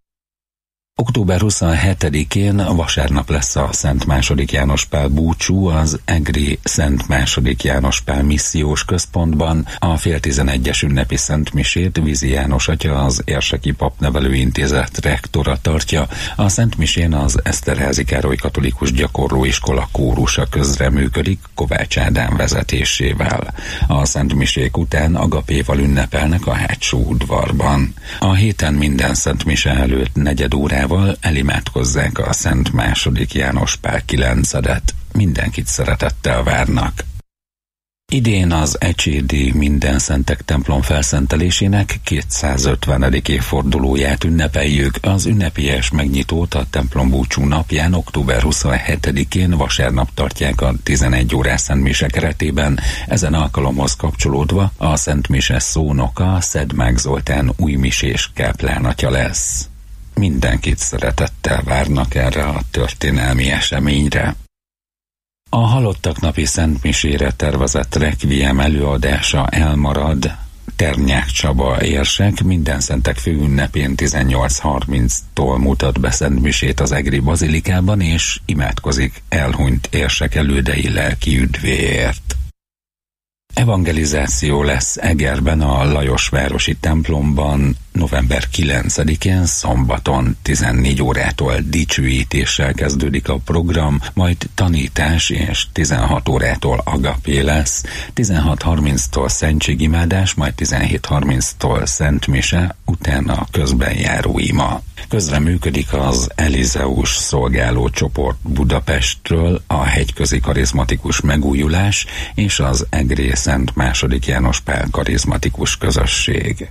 Október 27-én vasárnap lesz a Szent II. János Pál búcsú az Egri Szent II. János Pál missziós központban. A fél 11-es ünnepi szentmisét Vízi János atya, az Érseki Papnevelőintézet rektora tartja. A szentmisén az Eszterházy Károly Katolikus Gyakorlóiskola kórusa közreműködik Kovács Ádám vezetésével. A szentmisék után agapéval ünnepelnek a hátsó udvarban. A héten minden szentmise előtt negyed órával hangával elimádkozzák a Szent II. János Pál IX-et. Mindenkit szeretettel várnak. Idén az Ecsédi Mindenszentek templom felszentelésének 250. évfordulóját ünnepeljük. Az ünnepélyes megnyitót a templom búcsú napján, október 27-én vasárnap tartják a 11 órás szentmise keretében. Ezen alkalomhoz kapcsolódva a szentmise szónoka Szedmák Zoltán újmisés káplánatja lesz. Mindenkit szeretettel várnak erre a történelmi eseményre. A halottak napi szentmisére tervezett rekviem előadása elmarad. Ternyák Csaba érsek Mindenszentek főünnepén 18:30-tól mutat be szentmisét az egri bazilikában, és imádkozik elhunyt érsek elődei lelki üdvéért. Evangelizáció lesz Egerben a Lajosvárosi templomban november 9-én szombaton 14 órától dicsőítéssel kezdődik a program, majd tanítás és 16 órától agapé lesz, 16:30-tól szentségimádás, majd 17:30-tól szentmise, utána közben járó ima. Közreműködik az Elizeus szolgáló csoport Budapestről, a Hegyközi Karizmatikus Megújulás és az Egri Szent II. János Pál Karizmatikus Közösség.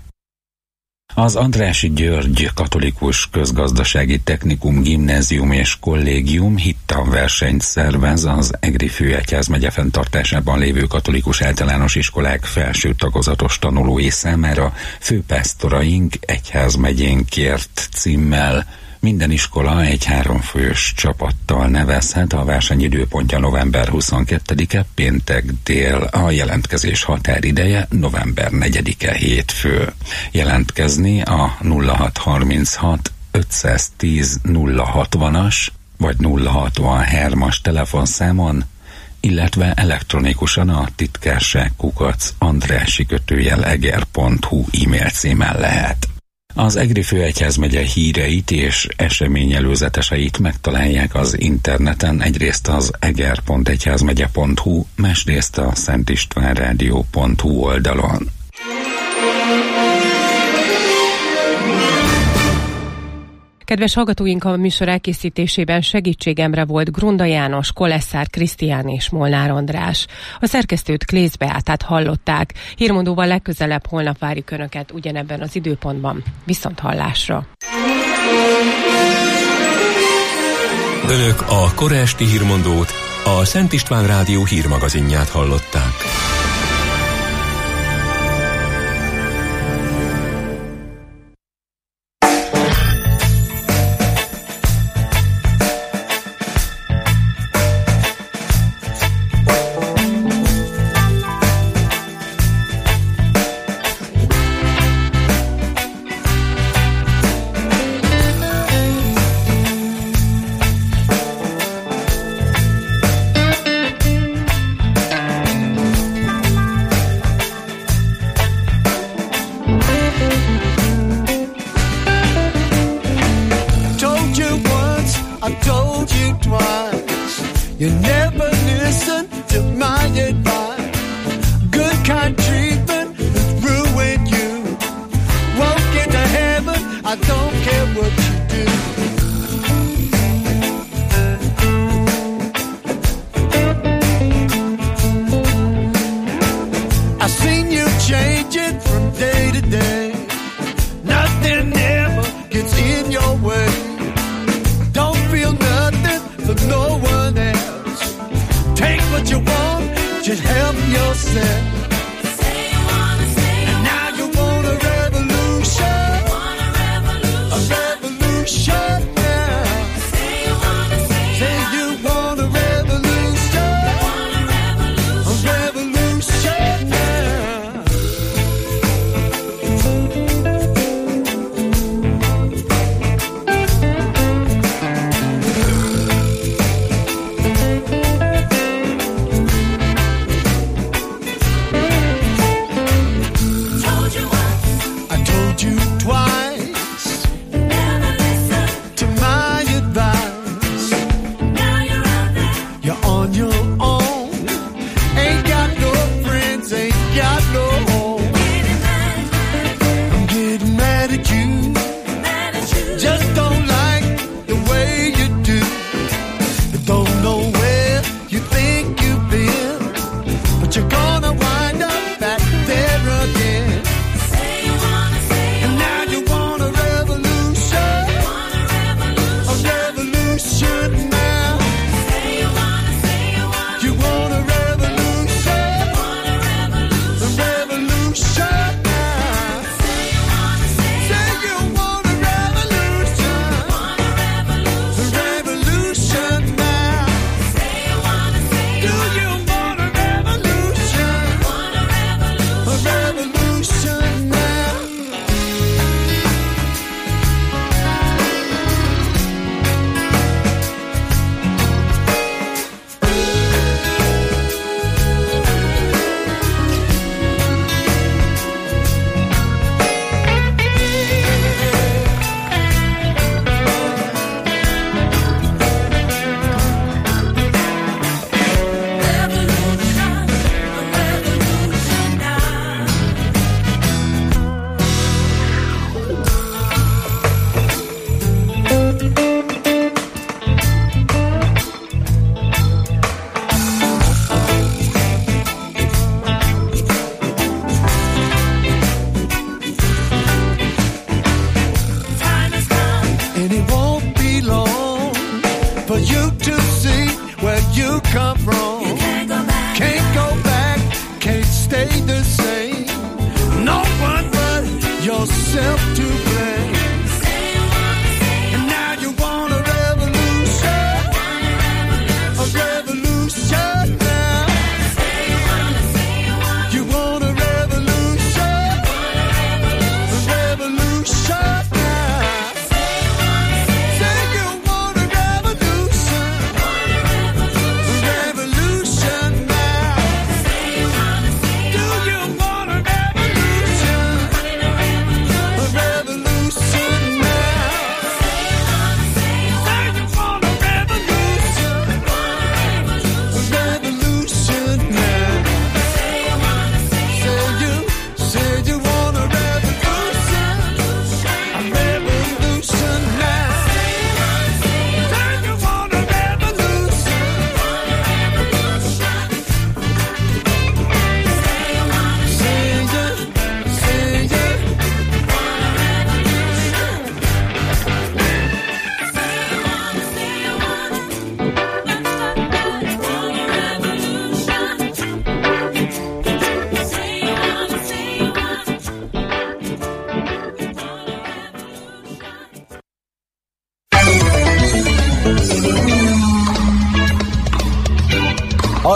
Az Andrássy György Katolikus Közgazdasági Technikum Gimnázium és Kollégium hittanversenyt szervez az Egri főegyházmegye fenntartásában lévő katolikus általános iskolák felső tagozatos tanulói számára Főpásztoraink egyházmegyénkért címmel. Minden iskola egy 3 fős csapattal nevezhet, a verseny időpontja november 22-e péntek dél, a jelentkezés határideje november 4-e hétfő. Jelentkezni a 0636 510 060-as vagy 063-as telefonszámon, illetve elektronikusan a titkárság@andrássy-eger.hu e-mail címen lehet. Az Egri főegyházmegye híreit és eseményelőzeteseit megtalálják az interneten, egyrészt az eger.egyházmegye.hu, másrészt a szentistvánrádió.hu oldalon. Kedves hallgatóink, a műsor elkészítésében segítségemre volt Grunda János, Kolesszár Krisztián és Molnár András. A szerkesztőt Klész Beátát hallották. Hírmondóval legközelebb holnap várjuk Önöket ugyanebben az időpontban. Viszonthallásra! Önök a kora esti hírmondót, a Szent István Rádió hírmagazinját hallották.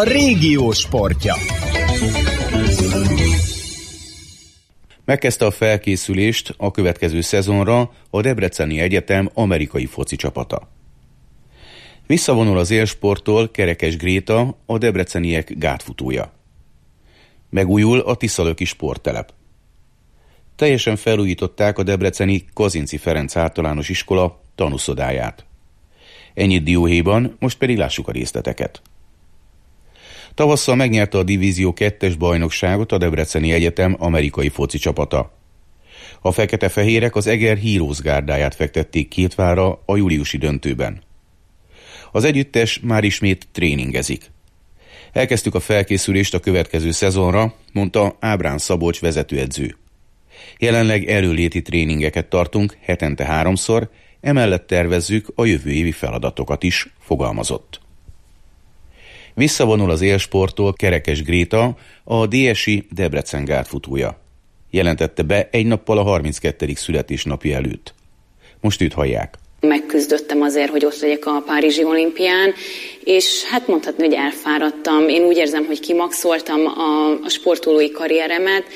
a régió sportja. Megkezdte a felkészülést a következő szezonra a Debreceni Egyetem amerikai foci csapata. Visszavonul az élsporttól Kerekes Gréta, a debreceniek gátfutója. Megújul a Tiszalöki sporttelep. Teljesen felújították a debreceni Kazinczy Ferenc általános iskola tanúszodáját. Ennyit dióhéjban, most pedig lássuk a részleteket. Tavasszal megnyerte a Divízió 2-es bajnokságot a Debreceni Egyetem amerikai foci csapata. A fekete-fehérek az Eger Heroes gárdáját fektették Kétvára a júliusi döntőben. Az együttes már ismét tréningezik. Elkezdtük a felkészülést a következő szezonra, mondta Ábrán Szabolcs vezetőedző. Jelenleg erőléti tréningeket tartunk hetente 3-szor, emellett tervezzük a jövő évi feladatokat is, fogalmazott. Visszavonul az élsporttól Kerekes Gréta, a DSI Debrecen gátfutója. Jelentette be egy nappal a 32. születésnapja előtt. Most őt hallják. Megküzdöttem azért, hogy ott legyek a Párizsi olimpián, és hát mondhatni, hogy elfáradtam. Én úgy érzem, hogy kimaxoltam a sportolói karrieremet.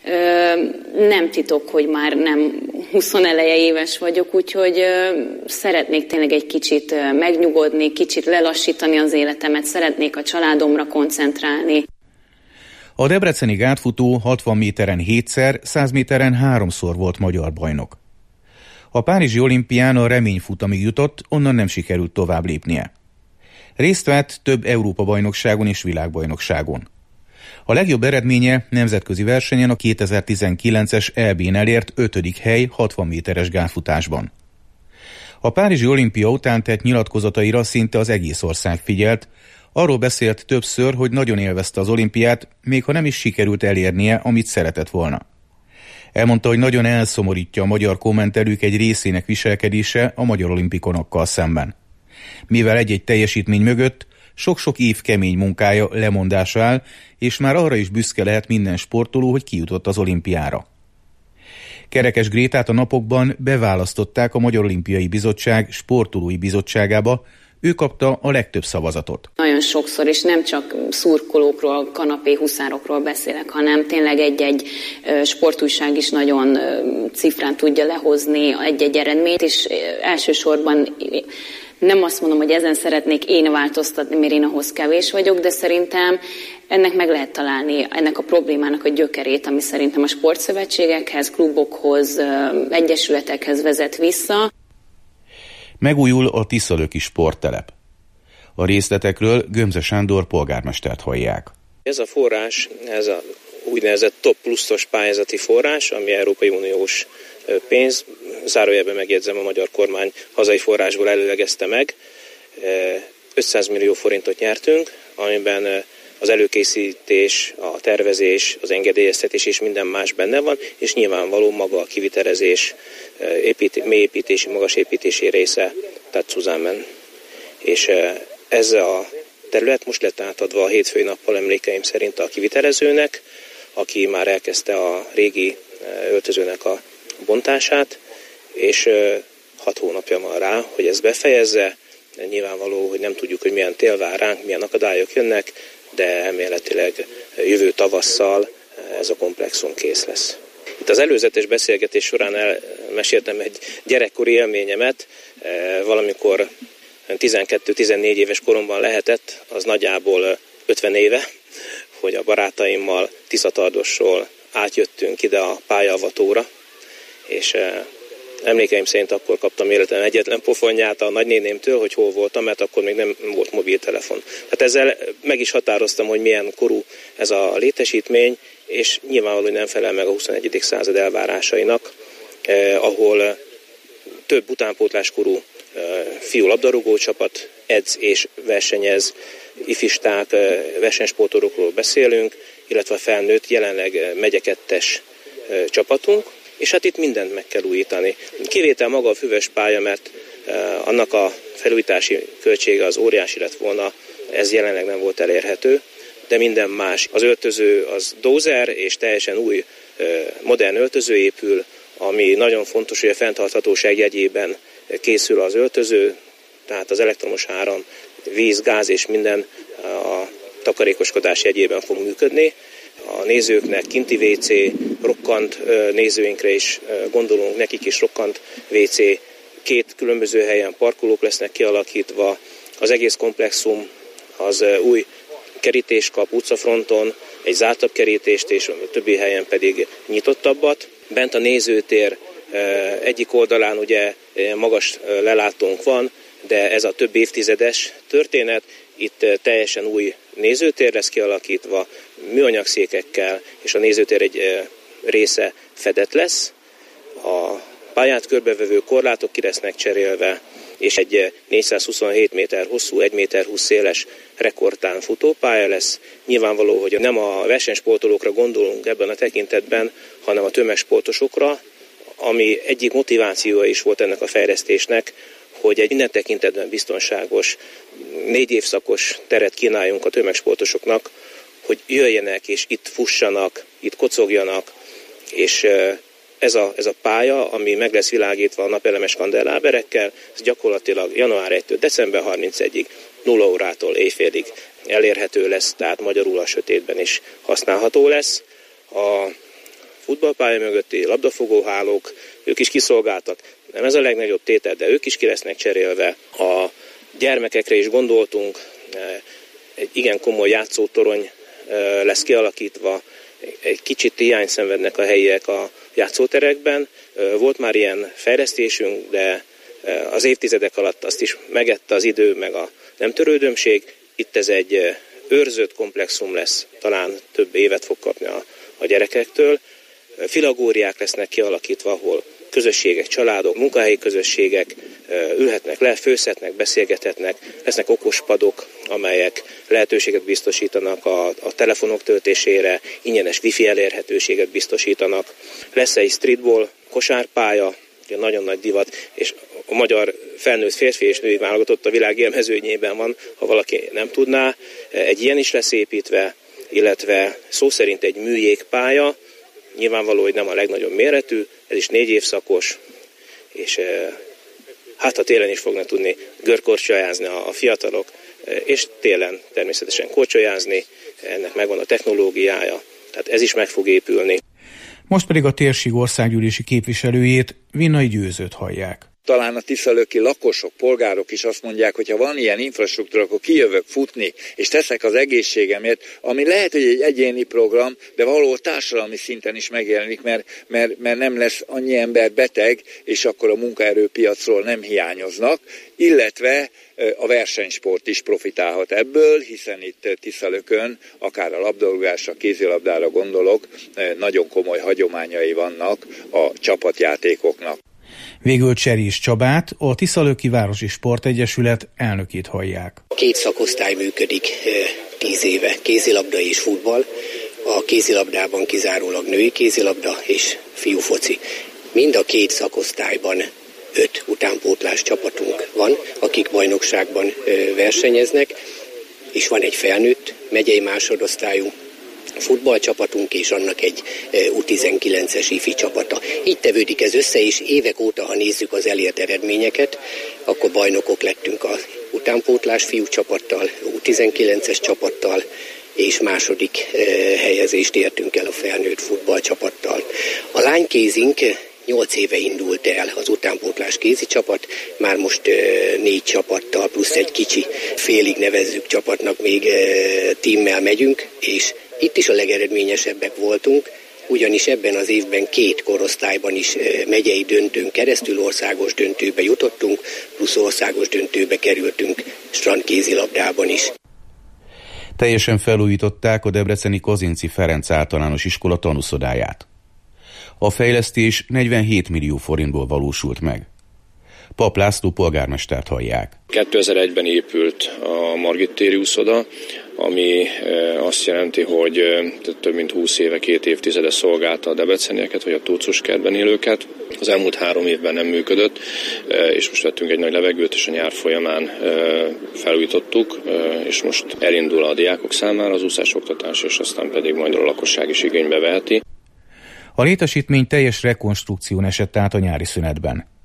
Nem titok, hogy már nem 20 eleje éves vagyok, úgyhogy szeretnék tényleg egy kicsit megnyugodni, kicsit lelassítani az életemet, szeretnék a családomra koncentrálni. A debreceni gátfutó 60 méteren 7-szer, 100 méteren 3-szor volt magyar bajnok. A párizsi olimpián a reményfutamig jutott, onnan nem sikerült tovább lépnie. Részt vett több Európa-bajnokságon és világbajnokságon. A legjobb eredménye nemzetközi versenyen a 2019-es EB-n elért 5. hely 60 méteres gátfutásban. A párizsi olimpia után tett nyilatkozataira szinte az egész ország figyelt, arról beszélt többször, hogy nagyon élvezte az olimpiát, még ha nem is sikerült elérnie, amit szeretett volna. Elmondta, hogy nagyon elszomorítja a magyar kommentelők egy részének viselkedése a magyar olimpikonokkal szemben. Mivel egy-egy teljesítmény mögött sok-sok év kemény munkája, lemondása áll, és már arra is büszke lehet minden sportoló, hogy kijutott az olimpiára. Kerekes Grétát a napokban beválasztották a Magyar Olimpiai Bizottság sportolói bizottságába, ő kapta a legtöbb szavazatot. Nagyon sokszor, és nem csak szurkolókról, kanapé huszárokról beszélek, hanem tényleg egy-egy sportújság is nagyon cifrán tudja lehozni egy-egy eredményt, és elsősorban nem azt mondom, hogy ezen szeretnék én változtatni, mert én ahhoz kevés vagyok, de szerintem ennek meg lehet találni, ennek a problémának a gyökerét, ami szerintem a sportszövetségekhez, klubokhoz, egyesületekhez vezet vissza. Megújul a Tiszalöki sporttelep. A részletekről Gömze Sándor polgármestert hallják. Ez a forrás, ez a úgynevezett top pluszos pályázati forrás, ami Európai Uniós pénz, zárójelben megjegyzem, a magyar kormány hazai forrásból előlegezte meg. 500 millió forintot nyertünk, amiben az előkészítés, a tervezés, az engedélyeztetés és minden más benne van, és nyilvánvaló maga a kivitelezés, mélyépítési, magasépítési része, tehát Szuzámen. És ez a terület most lett átadva a hétfői nappal emlékeim szerint a kivitelezőnek, aki már elkezdte a régi öltözőnek a bontását, és 6 hónapja van rá, hogy ezt befejezze. Nyilvánvaló, hogy nem tudjuk, hogy milyen tél vár ránk, milyen akadályok jönnek, de elméletileg jövő tavasszal ez a komplexum kész lesz. Itt az előzetes beszélgetés során elmeséltem egy gyerekkori élményemet, valamikor 12-14 éves koromban lehetett, az nagyjából 50 éve, hogy a barátaimmal Tiszatardosról átjöttünk ide a pályaavatóra, és emlékeim szerint akkor kaptam életem egyetlen pofonját a nagynénémtől, hogy hol voltam, mert akkor még nem volt mobiltelefon. Tehát ezzel meg is határoztam, hogy milyen korú ez a létesítmény, és nyilvánvalóan nem felel meg a 21. század elvárásainak, ahol több utánpótláskorú fiú labdarúgó csapat edz és versenyez, ifisták, versenysportolókról beszélünk, illetve felnőtt, jelenleg megye 2-es csapatunk, és hát itt mindent meg kell újítani. Kivétel maga a füves pálya, mert annak a felújítási költsége az óriási lett volna, ez jelenleg nem volt elérhető, de minden más. Az öltöző az dózer, és teljesen új, modern öltöző épül, ami nagyon fontos, hogy a fenntarthatóság jegyében készül az öltöző, tehát az elektromos áram, víz, gáz és minden a takarékoskodás jegyében fog működni. A nézőknek kinti WC, rokkant nézőinkre is gondolunk, nekik is rokkant WC, 2 különböző helyen parkolók lesznek kialakítva, az egész komplexum az új kerítést kap utcafronton, egy zártabb kerítést, és a többi helyen pedig nyitottabbat. Bent a nézőtér egyik oldalán ugye magas lelátónk van, de ez a több évtizedes történet, itt teljesen új nézőtér lesz kialakítva, műanyagszékekkel, és a nézőtér egy része fedett lesz. A pályát körbevevő korlátok ki lesznek cserélve, és egy 427 méter hosszú, 1 méter 20 széles rekordtán futópálya lesz. Nyilvánvaló, hogy nem a versenysportolókra gondolunk ebben a tekintetben, hanem a tömegsportosokra, ami egyik motivációja is volt ennek a fejlesztésnek, hogy egy minden tekintetben biztonságos, 4 évszakos teret kínáljunk a tömegsportosoknak, hogy jöjjenek és itt fussanak, itt kocogjanak, és ez a pálya, ami meg lesz világítva a napelemes kandelláberekkel, ez gyakorlatilag január 1-től december 31-ig 0 órától éjfélig elérhető lesz, tehát magyarul a sötétben is használható lesz. A futballpálya mögötti labdafogóhálók, ők is kiszolgáltak. Nem ez a legnagyobb tétel, de ők is ki lesznek cserélve. A gyermekekre is gondoltunk, egy igen komoly játszótorony lesz kialakítva, egy kicsit hiányt szenvednek a helyiek a játszóterekben. Volt már ilyen fejlesztésünk, de az évtizedek alatt azt is megette az idő, meg a nem törődömség. Itt ez egy őrzött komplexum lesz, talán több évet fog kapni a gyerekektől. Filagóriák lesznek kialakítva, ahol közösségek, családok, munkahelyi közösségek ülhetnek le, főzhetnek, beszélgethetnek, lesznek okospadok, amelyek lehetőséget biztosítanak a telefonok töltésére, ingyenes wifi elérhetőséget biztosítanak. Lesz egy streetball kosárpálya, nagyon nagy divat, és a magyar felnőtt férfi és női válogatott a világ élmezőnyében van, ha valaki nem tudná. Egy ilyen is lesz építve, illetve szó szerint egy műjégpálya, nyilvánvaló, hogy nem a legnagyobb méretű, ez is 4 évszakos, és hát ha télen is fognak tudni görkorcsolyázni a fiatalok, és télen természetesen korcsolyázni, ennek megvan a technológiája, tehát ez is meg fog épülni. Most pedig a térség országgyűlési képviselőjét, Vinnai Győzőt hallják. Talán a tiszalöki lakosok, polgárok is azt mondják, hogy ha van ilyen infrastruktúra, akkor kijövök futni, és teszek az egészségemért, ami lehet, hogy egy egyéni program, de valahol társadalmi szinten is megjelenik, mert nem lesz annyi ember beteg, és akkor a munkaerőpiacról nem hiányoznak, illetve a versenysport is profitálhat ebből, hiszen itt Tiszalökön, akár a labdarúgásra, kézilabdára gondolok, nagyon komoly hagyományai vannak a csapatjátékoknak. Végül Cserés Csabát, a Tiszalöki Városi Sportegyesület elnökét hallják. 2 szakosztály működik 10 éve, kézilabda és futball. A kézilabdában kizárólag női kézilabda és fiúfoci. Mind a 2 szakosztályban 5 utánpótlás csapatunk van, akik bajnokságban versenyeznek, és van egy felnőtt megyei másodosztályú futballcsapatunk, és annak egy U19-es ifi csapata. Így tevődik ez össze, és évek óta, ha nézzük az elért eredményeket, akkor bajnokok lettünk az utánpótlás fiúcsapattal, U19-es csapattal, és második helyezést értünk el a felnőtt futballcsapattal. A lánykézink 8 éve indult el az utánpótlás kézi csapat, már most 4 csapattal, plusz egy kicsi, félig nevezzük csapatnak, még tímmel megyünk, és itt is a legeredményesebbek voltunk, ugyanis ebben az évben 2 korosztályban is megyei döntőn keresztül országos döntőbe jutottunk, plusz országos döntőbe kerültünk strandkézilabdában is. Teljesen felújították a debreceni Kozinci Ferenc általános iskola tanúszodáját. A fejlesztés 47 millió forintból valósult meg. Pap László polgármestert hallják. 2001-ben épült a Margit téri úszoda, ami azt jelenti, hogy több mint 20 éve, 2 évtizede szolgálta a debrecenieket, vagy a Tócuskertben élőket. Az elmúlt 3 évben nem működött, és most vettünk egy nagy levegőt, és a nyár folyamán felújítottuk, és most elindul a diákok számára az úszásoktatás, és aztán pedig majd a lakosság is igénybe veheti. A létesítmény teljes rekonstrukción esett át a nyári szünetben.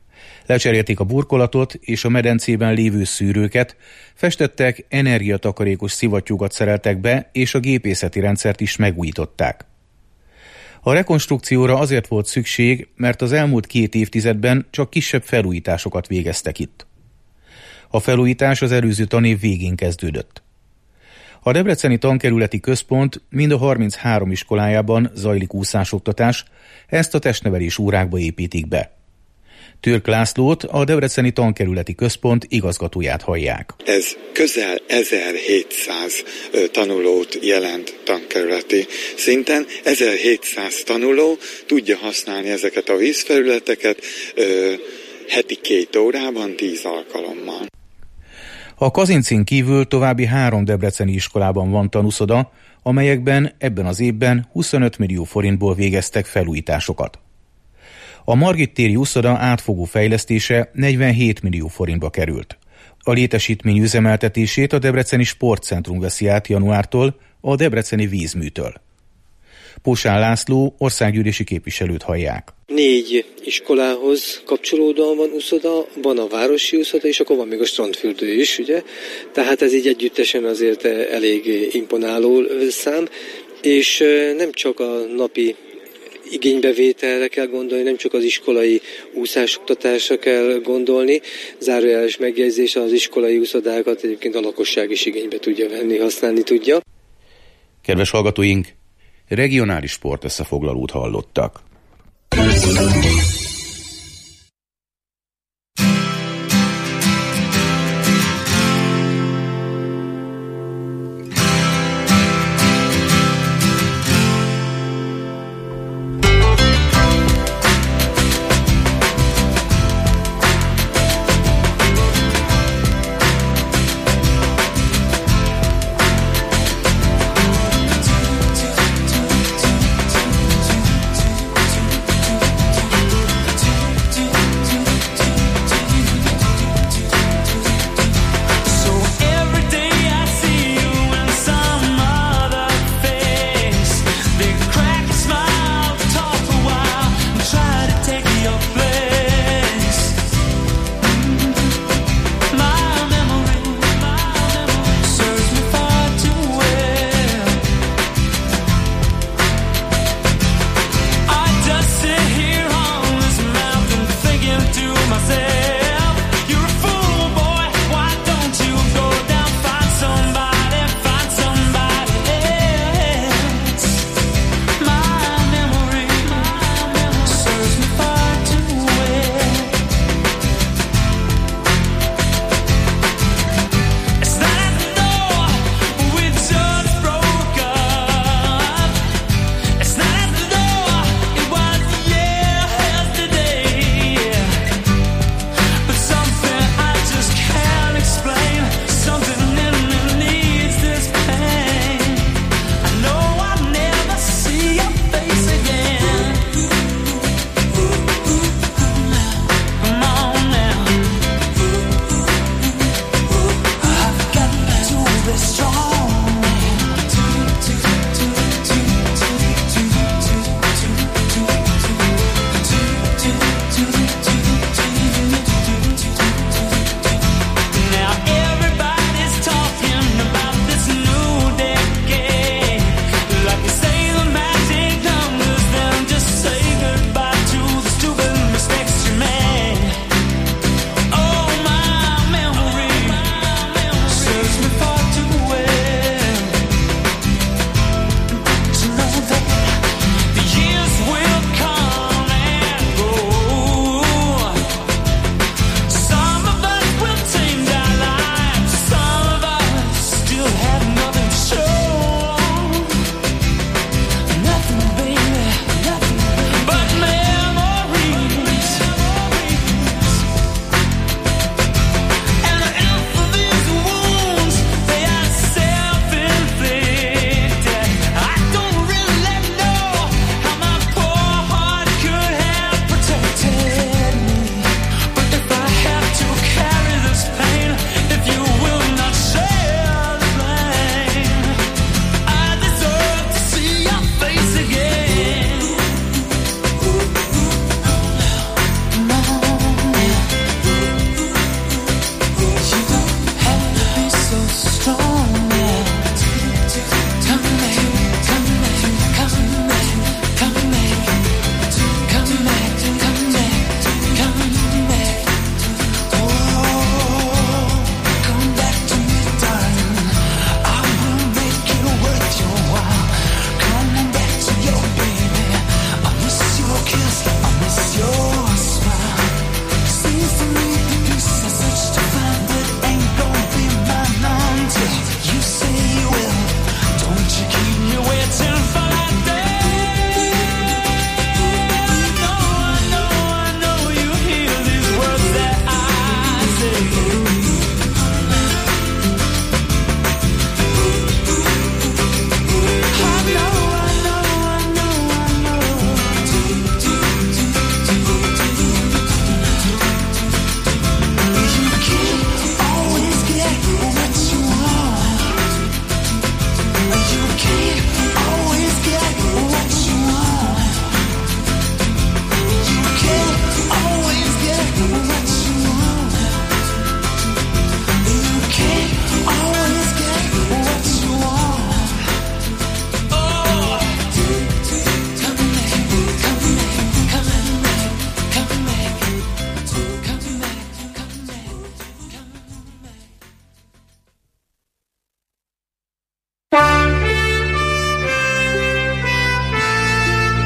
Lecserélték a burkolatot és a medencében lévő szűrőket, festettek, energiatakarékos szivattyúkat szereltek be, és a gépészeti rendszert is megújították. A rekonstrukcióra azért volt szükség, mert az elmúlt 2 évtizedben csak kisebb felújításokat végeztek itt. A felújítás az előző tanév végén kezdődött. A Debreceni Tankerületi Központ mind a 33 iskolájában zajlik úszásoktatás, ezt a testnevelés órákba építik be. Türk Lászlót, a Debreceni Tankerületi Központ igazgatóját hallják. Ez közel 1700 tanulót jelent tankerületi szinten. 1700 tanuló tudja használni ezeket a vízfelületeket heti 2 órában, 10 alkalommal. A Kazincin kívül további 3 debreceni iskolában van tanúszoda, amelyekben ebben az évben 25 millió forintból végeztek felújításokat. A Margit téri úszoda átfogó fejlesztése 47 millió forintba került. A létesítmény üzemeltetését a Debreceni Sportcentrum veszi át januártól a Debreceni Vízműtől. Posán László országgyűlési képviselőt hallják. 4 iskolához kapcsolódóan van úszoda, van a városi úszoda, és akkor van még a strandfürdő is, ugye? Tehát ez így együttesen azért elég imponáló szám, és nem csak a napi igénybevételre kell gondolni, nem csak az iskolai úszásoktatásra kell gondolni. Zárójeles megjegyzés, az iskolai úszodákat egyébként a lakosság is igénybe tudja venni, használni tudja. Kedves hallgatóink, regionális sport összefoglalót hallottak.